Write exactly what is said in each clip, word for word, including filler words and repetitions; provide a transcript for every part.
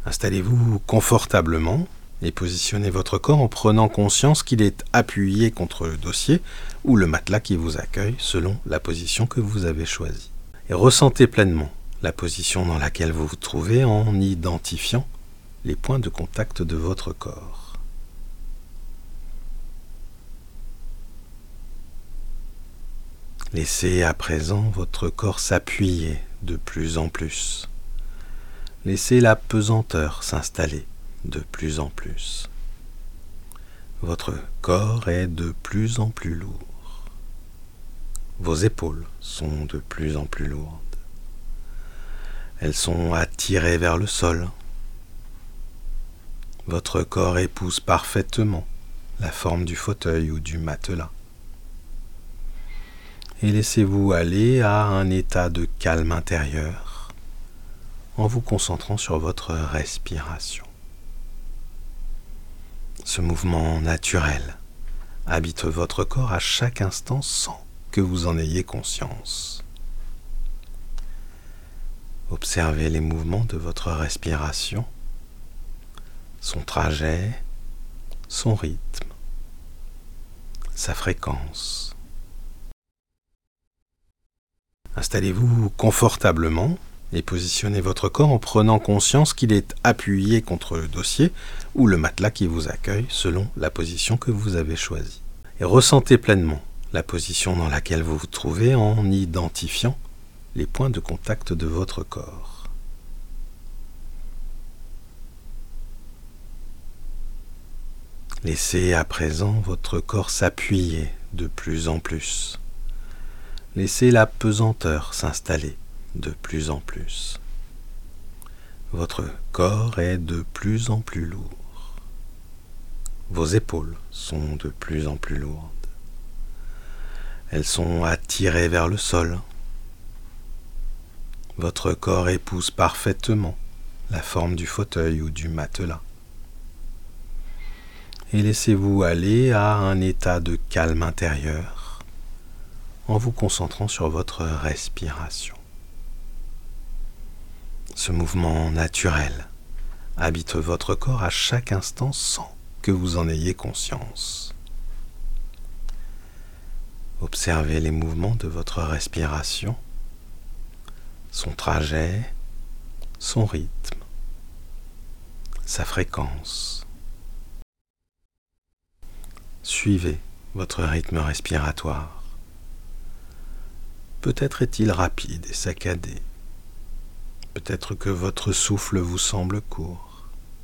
Installez-vous confortablement et positionnez votre corps en prenant conscience qu'il est appuyé contre le dossier ou le matelas qui vous accueille selon la position que vous avez choisie. Et ressentez pleinement la position dans laquelle vous vous trouvez en identifiant les points de contact de votre corps. Laissez à présent votre corps s'appuyer de plus en plus. Laissez la pesanteur s'installer de plus en plus. Votre corps est de plus en plus lourd. Vos épaules sont de plus en plus lourdes. Elles sont attirées vers le sol. Votre corps épouse parfaitement la forme du fauteuil ou du matelas. Et laissez-vous aller à un état de calme intérieur en vous concentrant sur votre respiration. Ce mouvement naturel habite votre corps à chaque instant sans que vous en ayez conscience. Observez les mouvements de votre respiration, son trajet, son rythme, sa fréquence. Installez-vous confortablement et positionnez votre corps en prenant conscience qu'il est appuyé contre le dossier ou le matelas qui vous accueille selon la position que vous avez choisie. Et ressentez pleinement la position dans laquelle vous vous trouvez en identifiant les points de contact de votre corps. Laissez à présent votre corps s'appuyer de plus en plus. Laissez la pesanteur s'installer de plus en plus. Votre corps est de plus en plus lourd. Vos épaules sont de plus en plus lourdes. Elles sont attirées vers le sol. Votre corps épouse parfaitement la forme du fauteuil ou du matelas. Et laissez-vous aller à un état de calme intérieur en vous concentrant sur votre respiration. Ce mouvement naturel habite votre corps à chaque instant sans que vous en ayez conscience. Observez les mouvements de votre respiration, son trajet, son rythme, sa fréquence. Suivez votre rythme respiratoire. Peut-être est-il rapide et saccadé. Peut-être que votre souffle vous semble court.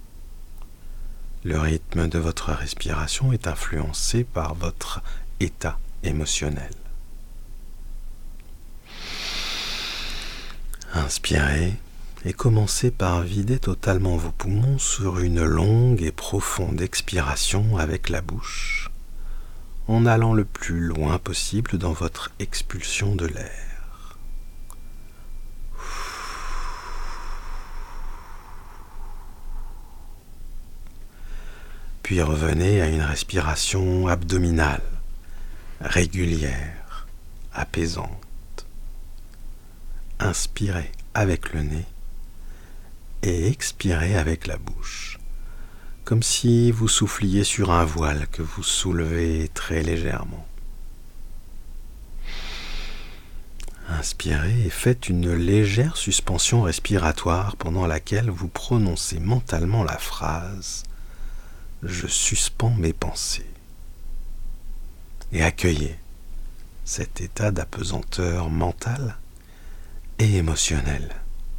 Le rythme de votre respiration est influencé par votre état émotionnel. Inspirez et commencez par vider totalement vos poumons sur une longue et profonde expiration avec la bouche, en allant le plus loin possible dans votre expulsion de l'air. Puis revenez à une respiration abdominale, régulière, apaisante. Inspirez avec le nez et expirez avec la bouche, comme si vous souffliez sur un voile que vous soulevez très légèrement. Inspirez et faites une légère suspension respiratoire pendant laquelle vous prononcez mentalement la phrase « Je suspends mes pensées » et accueillez cet état d'apesanteur mentale et émotionnelle.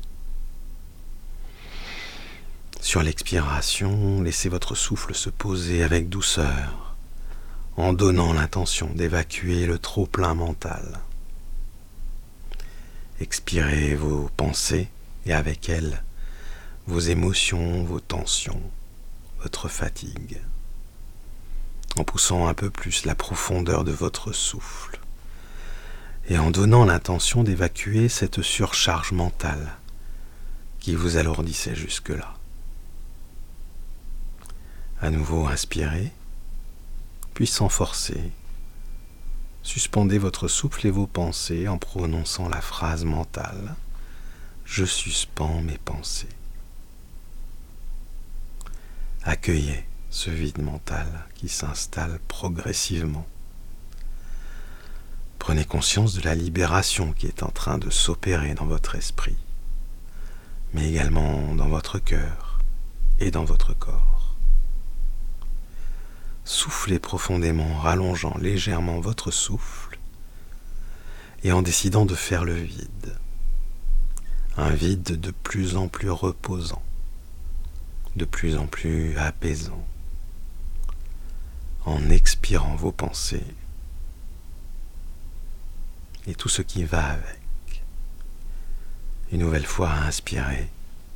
Sur l'expiration, laissez votre souffle se poser avec douceur, en donnant l'intention d'évacuer le trop-plein mental. Expirez vos pensées et avec elles, vos émotions, vos tensions, votre fatigue, en poussant un peu plus la profondeur de votre souffle et en donnant l'intention d'évacuer cette surcharge mentale qui vous alourdissait jusque-là. À nouveau inspirez, puis sans forcer, suspendez votre souffle et vos pensées en prononçant la phrase mentale « Je suspends mes pensées ». Accueillez ce vide mental qui s'installe progressivement. Prenez conscience de la libération qui est en train de s'opérer dans votre esprit, mais également dans votre cœur et dans votre corps. Soufflez profondément en rallongeant légèrement votre souffle et en décidant de faire le vide. Un vide de plus en plus reposant, de plus en plus apaisant, en expirant vos pensées et tout ce qui va avec. Une nouvelle fois, inspirez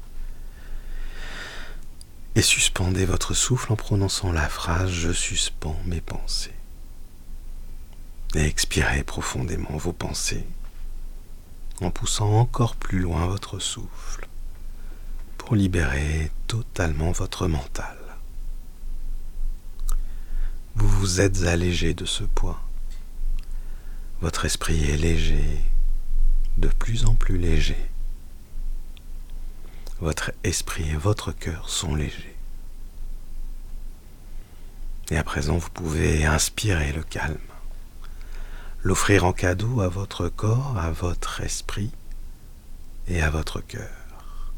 et suspendez votre souffle en prononçant la phrase « Je suspends mes pensées ». Et expirez profondément vos pensées en poussant encore plus loin votre souffle pour libérer totalement votre mental. Vous vous êtes allégé de ce poids. Votre esprit est léger, de plus en plus léger. Votre esprit et votre cœur sont légers. Et à présent, vous pouvez inspirer le calme, l'offrir en cadeau à votre corps, à votre esprit et à votre cœur.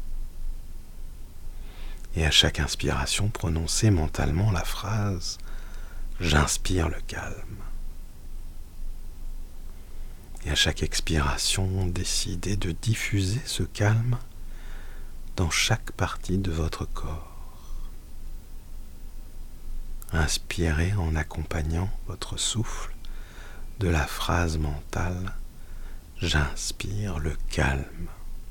Et à chaque inspiration, prononcez mentalement la phrase « J'inspire le calme ». Et à chaque expiration, décidez de diffuser ce calme dans chaque partie de votre corps. Inspirez en accompagnant votre souffle de la phrase mentale « J'inspire le calme ».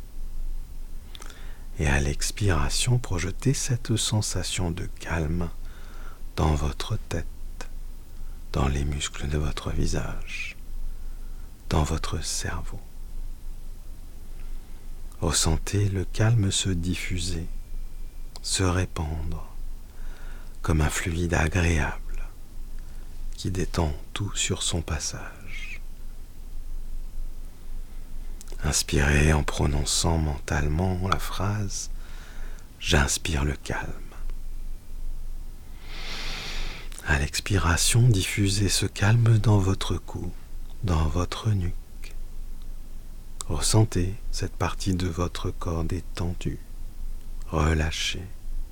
Et à l'expiration, projetez cette sensation de calme dans votre tête, dans les muscles de votre visage, dans votre cerveau. Ressentez le calme se diffuser, se répandre comme un fluide agréable qui détend tout sur son passage. Inspirez en prononçant mentalement la phrase « J'inspire le calme ». À l'expiration, diffusez ce calme dans votre cou, dans votre nuque. Ressentez cette partie de votre corps détendue, relâchée.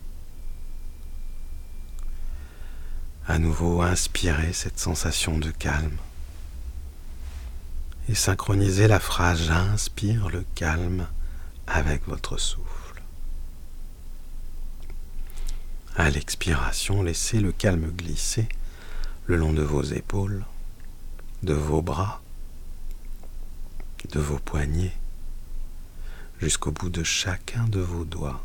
À nouveau, inspirez cette sensation de calme et synchronisez la phrase « J'inspire le calme » avec votre souffle. À l'expiration, laissez le calme glisser le long de vos épaules, de vos bras, de vos poignets, jusqu'au bout de chacun de vos doigts.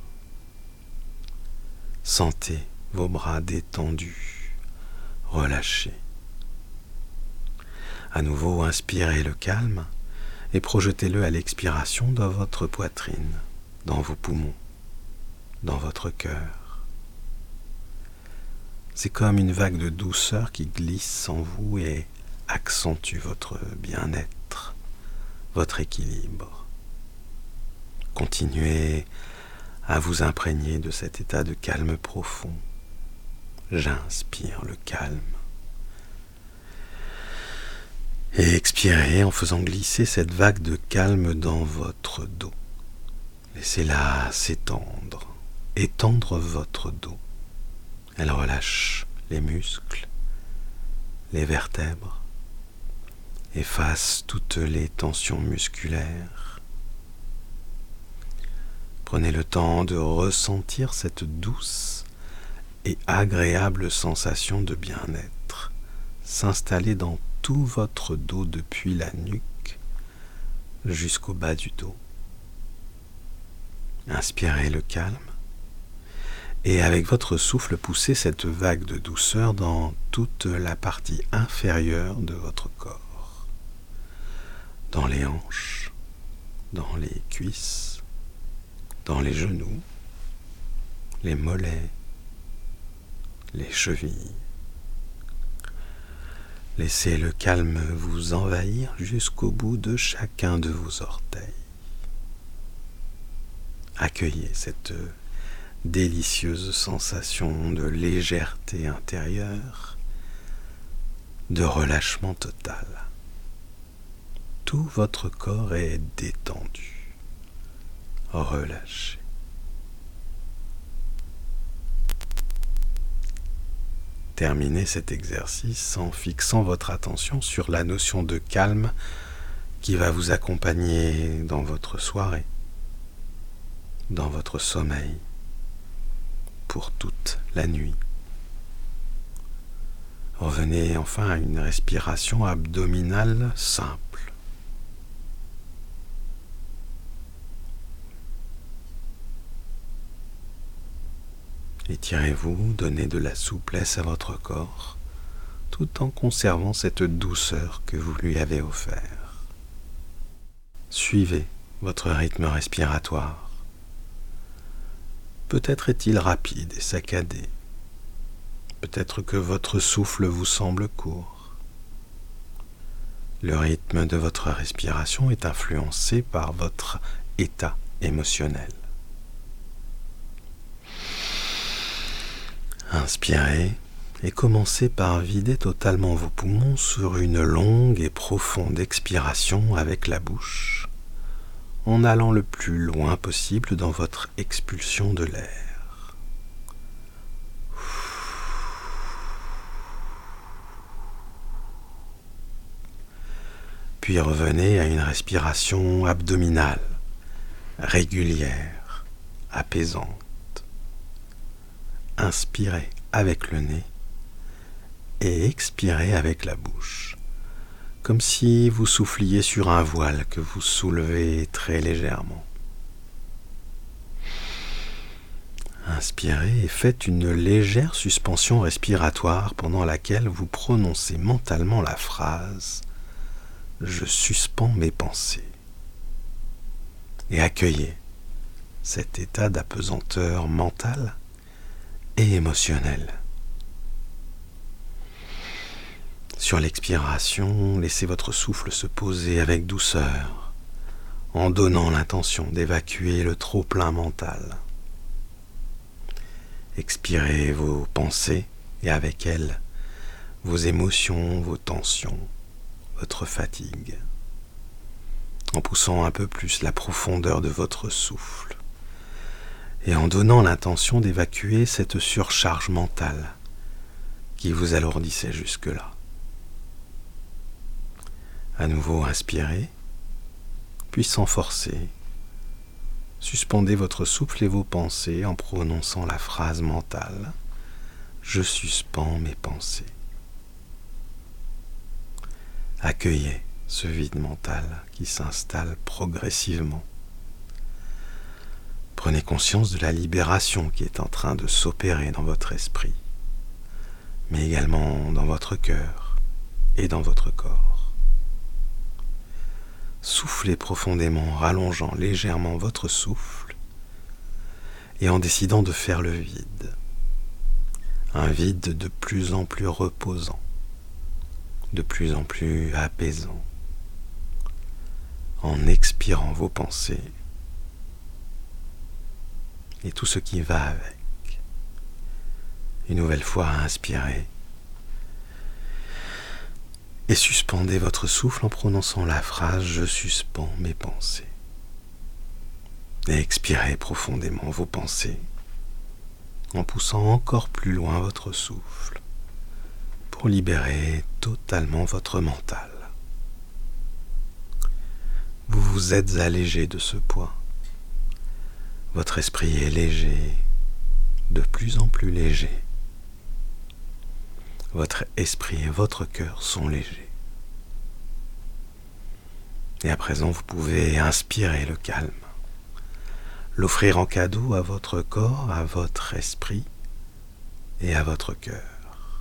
Sentez vos bras détendus, relâchés. À nouveau, inspirez le calme et projetez-le à l'expiration dans votre poitrine, dans vos poumons, dans votre cœur. C'est comme une vague de douceur qui glisse en vous et accentue votre bien-être, votre équilibre. Continuez à vous imprégner de cet état de calme profond. J'inspire le calme. Et expirez en faisant glisser cette vague de calme dans votre dos. Laissez-la s'étendre, étendre votre dos. Elle relâche les muscles, les vertèbres, efface toutes les tensions musculaires. Prenez le temps de ressentir cette douce et agréable sensation de bien-être s'installer dans tout votre dos depuis la nuque jusqu'au bas du dos. Inspirez le calme et avec votre souffle poussez cette vague de douceur dans toute la partie inférieure de votre corps, dans les hanches, dans les cuisses, dans les genoux, les mollets, les chevilles. Laissez le calme vous envahir jusqu'au bout de chacun de vos orteils. Accueillez cette délicieuse sensation de légèreté intérieure, de relâchement total. Tout votre corps est détendu, relâché. Terminez cet exercice en fixant votre attention sur la notion de calme qui va vous accompagner dans votre soirée, dans votre sommeil, pour toute la nuit. Revenez enfin à une respiration abdominale simple. Étirez-vous, donnez de la souplesse à votre corps, tout en conservant cette douceur que vous lui avez offert. Suivez votre rythme respiratoire. Peut-être est-il rapide et saccadé. Peut-être que votre souffle vous semble court. Le rythme de votre respiration est influencé par votre état émotionnel. Inspirez et commencez par vider totalement vos poumons sur une longue et profonde expiration avec la bouche, en allant le plus loin possible dans votre expulsion de l'air. Puis revenez à une respiration abdominale, régulière, apaisante. Inspirez avec le nez et expirez avec la bouche, comme si vous souffliez sur un voile que vous soulevez très légèrement. Inspirez et faites une légère suspension respiratoire pendant laquelle vous prononcez mentalement la phrase « Je suspends mes pensées » et accueillez cet état d'apesanteur mentale et émotionnel. Sur l'expiration, laissez votre souffle se poser avec douceur, en donnant l'intention d'évacuer le trop-plein mental. Expirez vos pensées et avec elles, vos émotions, vos tensions, votre fatigue, en poussant un peu plus la profondeur de votre souffle. Et en donnant l'intention d'évacuer cette surcharge mentale qui vous alourdissait jusque-là. À nouveau, inspirez, puis sans forcer, suspendez votre souffle et vos pensées en prononçant la phrase mentale « Je suspends mes pensées ». Accueillez ce vide mental qui s'installe progressivement. Prenez conscience de la libération qui est en train de s'opérer dans votre esprit, mais également dans votre cœur et dans votre corps. Soufflez profondément en rallongeant légèrement votre souffle et en décidant de faire le vide. Un vide de plus en plus reposant, de plus en plus apaisant, en expirant vos pensées et tout ce qui va avec. Une nouvelle fois, inspirez et suspendez votre souffle en prononçant la phrase « Je suspends mes pensées ». Et expirez profondément vos pensées en poussant encore plus loin votre souffle pour libérer totalement votre mental. Vous vous êtes allégé de ce poids. Votre esprit est léger, de plus en plus léger. Votre esprit et votre cœur sont légers. Et à présent, vous pouvez inspirer le calme, l'offrir en cadeau à votre corps, à votre esprit et à votre cœur.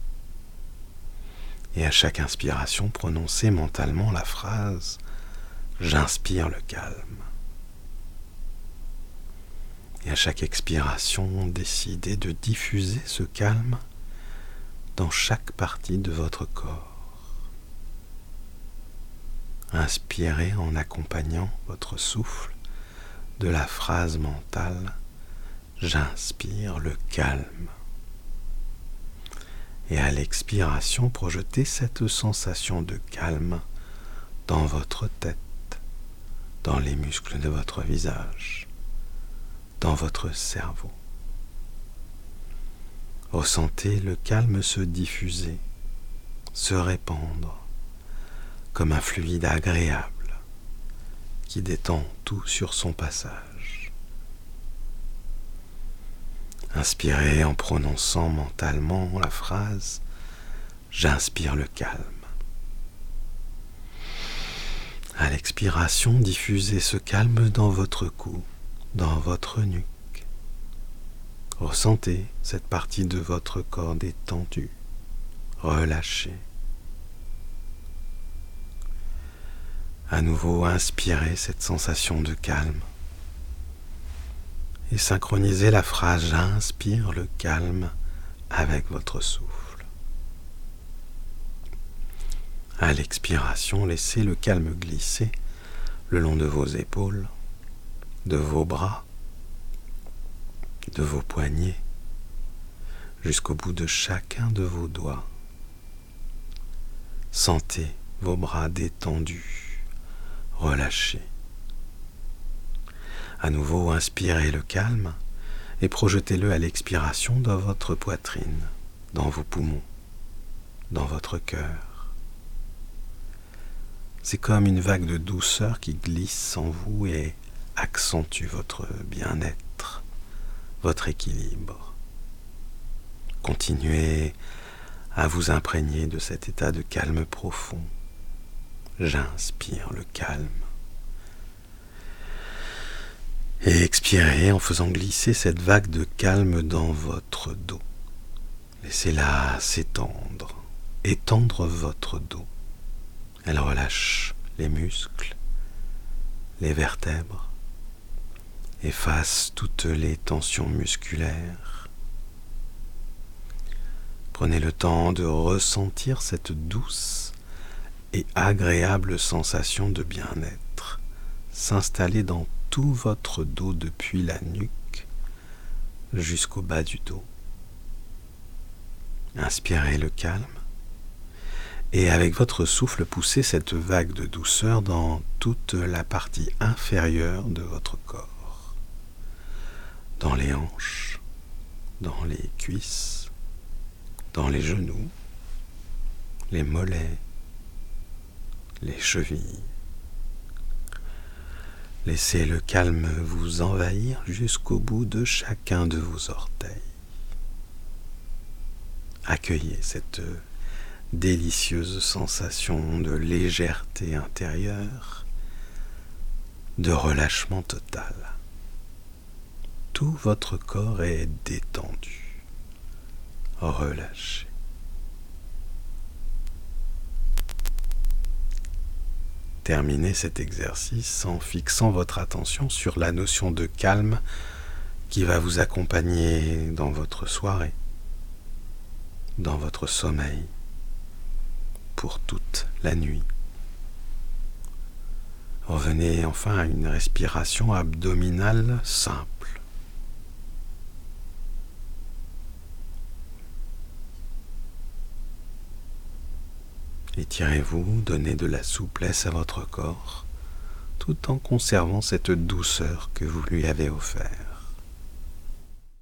Et à chaque inspiration, prononcez mentalement la phrase « J'inspire le calme ». Et à chaque expiration, décidez de diffuser ce calme dans chaque partie de votre corps. Inspirez en accompagnant votre souffle de la phrase mentale j'inspire le calme. Et à l'expiration, projetez cette sensation de calme dans votre tête, dans les muscles de votre visage, dans votre cerveau. Ressentez le calme se diffuser, se répandre, comme un fluide agréable qui détend tout sur son passage. Inspirez en prononçant mentalement la phrase « J'inspire le calme ». À l'expiration, diffusez ce calme dans votre cou, dans votre nuque. Ressentez cette partie de votre corps détendue, relâchée. À nouveau, inspirez cette sensation de calme et synchronisez la phrase « J'inspire le calme » avec votre souffle. À l'expiration, laissez le calme glisser le long de vos épaules, de vos bras, de vos poignets, jusqu'au bout de chacun de vos doigts. Sentez vos bras détendus, relâchés. À nouveau, inspirez le calme et projetez-le à l'expiration dans votre poitrine, dans vos poumons, dans votre cœur. C'est comme une vague de douceur qui glisse en vous et accentue votre bien-être, votre équilibre. Continuez à vous imprégner de cet état de calme profond. J'inspire le calme. Et expirez en faisant glisser cette vague de calme dans votre dos. Laissez-la s'étendre, étendre votre dos. Elle relâche les muscles, les vertèbres, efface toutes les tensions musculaires. Prenez le temps de ressentir cette douce et agréable sensation de bien-être s'installer dans tout votre dos depuis la nuque jusqu'au bas du dos. Inspirez le calme et avec votre souffle poussez cette vague de douceur dans toute la partie inférieure de votre corps, dans les hanches, dans les cuisses, dans les genoux, les mollets, les chevilles. Laissez le calme vous envahir jusqu'au bout de chacun de vos orteils. Accueillez cette délicieuse sensation de légèreté intérieure, de relâchement total. Tout votre corps est détendu, relâché. Terminez cet exercice en fixant votre attention sur la notion de calme qui va vous accompagner dans votre soirée, dans votre sommeil, pour toute la nuit. Revenez enfin à une respiration abdominale simple. Étirez-vous, donnez de la souplesse à votre corps, tout en conservant cette douceur que vous lui avez offerte.